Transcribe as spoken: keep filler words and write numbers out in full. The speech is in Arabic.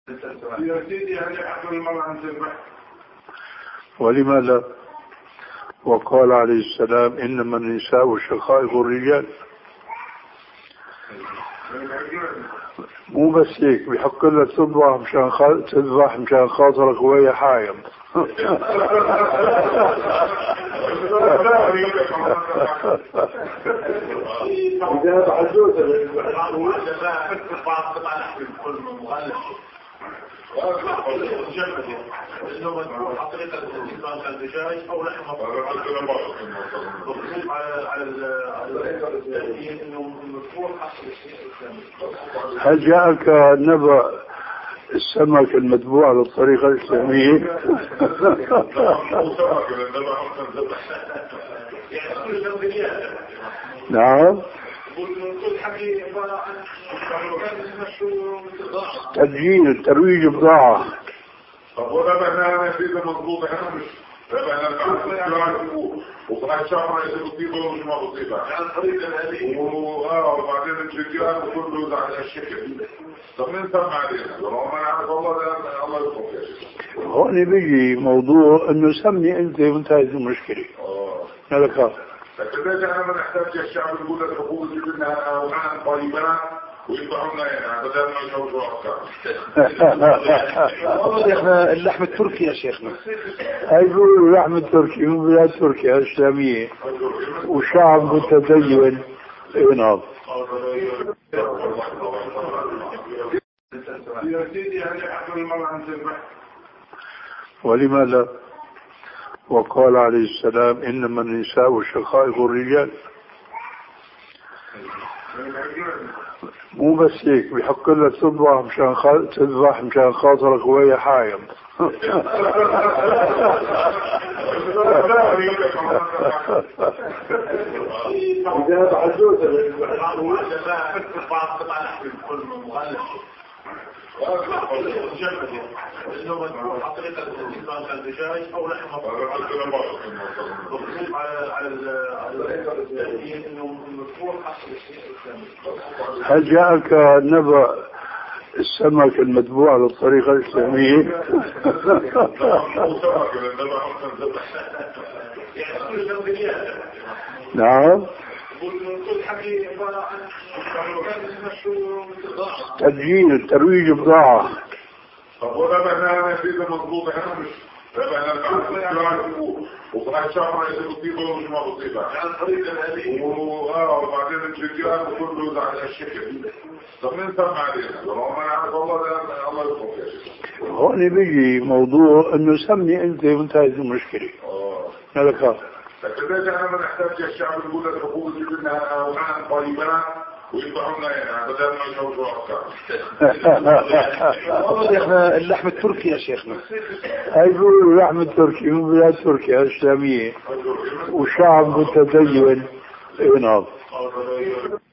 يا سيدي هل يحصل المرأة أن تذبح؟ ولما لا؟ وقال عليه السلام إنما النساء شقائق الرجال. مو بس هيك، بحق لك تذبح مشان خا... تذبح مشان خاطرك وهي حايض. هل جاءك نبأ السمك المتبوع على الطريقة الإسلامية؟ نعم. تسجيل ترويج بضاعة. طب وده معناه في ده مضبوط هنا مش ده معناه وطلع شهر يصيبه ومش ما بصيبه عن طريق الهدي واه وبعدين الرجال كله على الشكل. طب مين سمع علينا؟ لو ما نعرف والله ده الله يخوف يا شيخ. هون بيجي موضوع انه سمي انت وانتهت المشكله. اه هذا كافي. لكن ليش احنا ما نحتاج الشعب يقول لك الحقوق يجيب لنا اوعان طيبات ويذبحوا لنا يعني بدل ما يشوفوا افكار. والله احنا اللحم التركي يا شيخنا. هاي بيقولوا اللحم التركي من بلاد تركيا الاسلاميه وشعب متدين. نعم. يا سيدي هل يحصل المرأة أن تذبح؟ ولما لا؟ وقال عليه السلام إنما النساء شقائق الرجال. مو بس هيك، بحق لك تذبح مشان خا... تذبح مشان خاطرك وهي حايض. هل جاءك نبأ السمك المتبوع على الطريقة الإسلامية؟ نعم. تسجيل ترويج بضاعة. طب وده معناه في ده مضبوط هنا مش ده معناه وطلع شهر يصيبه ومش ما بصيبه عن طريق الهدي واه وبعدين الرجال كله على الشكل. طب مين سمع علينا؟ لو ما نعرف والله ده الله يخوف يا شيخ. هون بيجي موضوع انه سمي انت وانتهت المشكله. اه هذا كافي. لكن ليش احنا ما نحتاج الشعب يقول لك الحقوق يجيب لنا اوعان طيبات ويذبحوا لنا يعني بدل ما يشوفوا افكار. والله احنا اللحم التركي يا شيخنا. هاي بيقولوا اللحم التركي من بلاد تركيا الاسلاميه وشعب متدين. نعم.